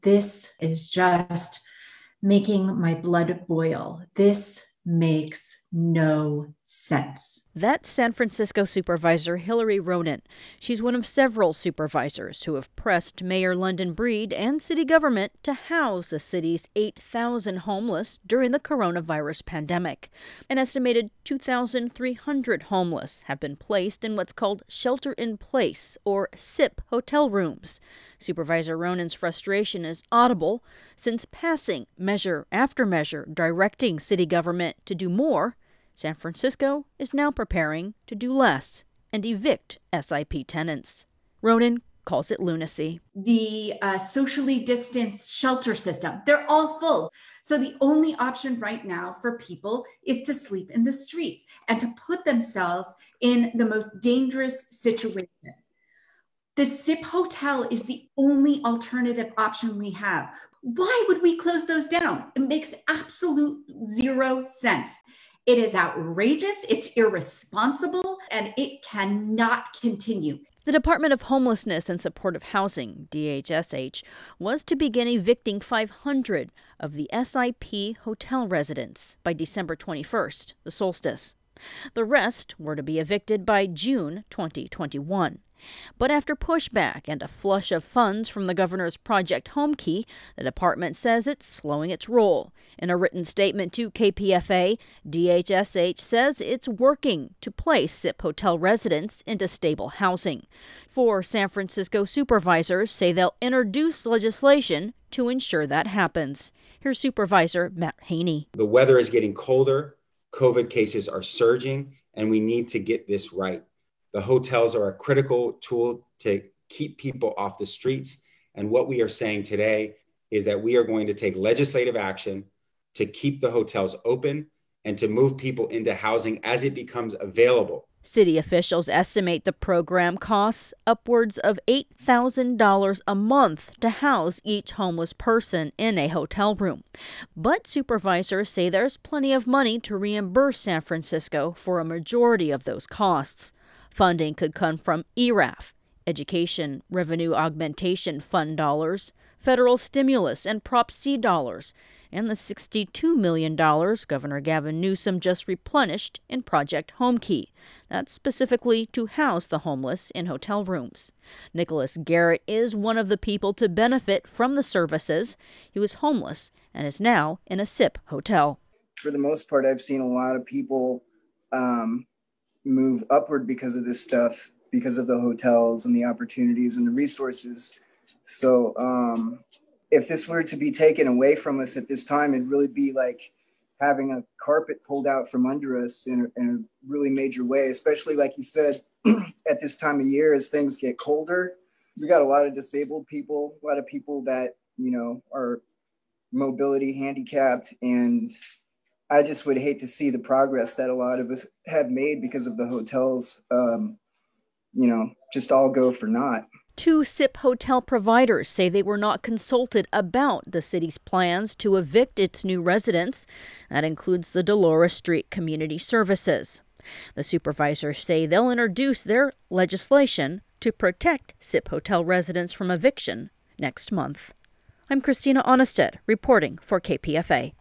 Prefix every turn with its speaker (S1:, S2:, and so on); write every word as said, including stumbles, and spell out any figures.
S1: This is just making my blood boil. This makes no sense.
S2: That's San Francisco Supervisor Hillary Ronen. She's one of several supervisors who have pressed Mayor London Breed and city government to house the city's eight thousand homeless during the coronavirus pandemic. An estimated two thousand three hundred homeless have been placed in what's called shelter-in-place, or S I P, hotel rooms. Supervisor Ronen's frustration is audible since passing measure after measure directing city government to do more. San Francisco is now preparing to do less and evict S I P tenants. Ronen calls it lunacy.
S1: The uh, socially distanced shelter system, they're all full. So the only option right now for people is to sleep in the streets and to put themselves in the most dangerous situation. The S I P hotel is the only alternative option we have. Why would we close those down? It makes absolute zero sense. It is outrageous, it's irresponsible, and it cannot continue.
S2: The Department of Homelessness and Supportive Housing, D H S H, was to begin evicting five hundred of the S I P hotel residents by December twenty-first, the solstice. The rest were to be evicted by June twenty twenty-one. But after pushback and a flush of funds from the governor's Project Homekey, the department says it's slowing its roll. In a written statement to K P F A, D H S H says it's working to place S I P hotel residents into stable housing. Four San Francisco supervisors say they'll introduce legislation to ensure that happens. Here's Supervisor Matt Haney.
S3: The weather is getting colder, COVID cases are surging, and we need to get this right. The hotels are a critical tool to keep people off the streets. And what we are saying today is that we are going to take legislative action to keep the hotels open and to move people into housing as it becomes available.
S2: City officials estimate the program costs upwards of eight thousand dollars a month to house each homeless person in a hotel room. But supervisors say there's plenty of money to reimburse San Francisco for a majority of those costs. Funding could come from E R A F, Education Revenue Augmentation Fund dollars, federal stimulus and Prop C dollars, and the sixty-two million dollars Governor Gavin Newsom just replenished in Project Homekey. That's specifically to house the homeless in hotel rooms. Nicholas Garrett is one of the people to benefit from the services. He was homeless and is now in a S I P hotel.
S4: For the most part, I've seen a lot of people um, move upward because of this stuff, because of the hotels and the opportunities and the resources. So um, if this were to be taken away from us at this time, it'd really be like having a carpet pulled out from under us in a, in a really major way, especially like you said, at this time of year, as things get colder. We got a lot of disabled people, a lot of people that, you know, are mobility handicapped, and I just would hate to see the progress that a lot of us have made because of the hotels, um, you know, just all go for naught.
S2: Two S I P hotel providers say they were not consulted about the city's plans to evict its new residents. That includes the Dolores Street Community Services. The supervisors say they'll introduce their legislation to protect S I P hotel residents from eviction next month. I'm Christina Onnested, reporting for K P F A.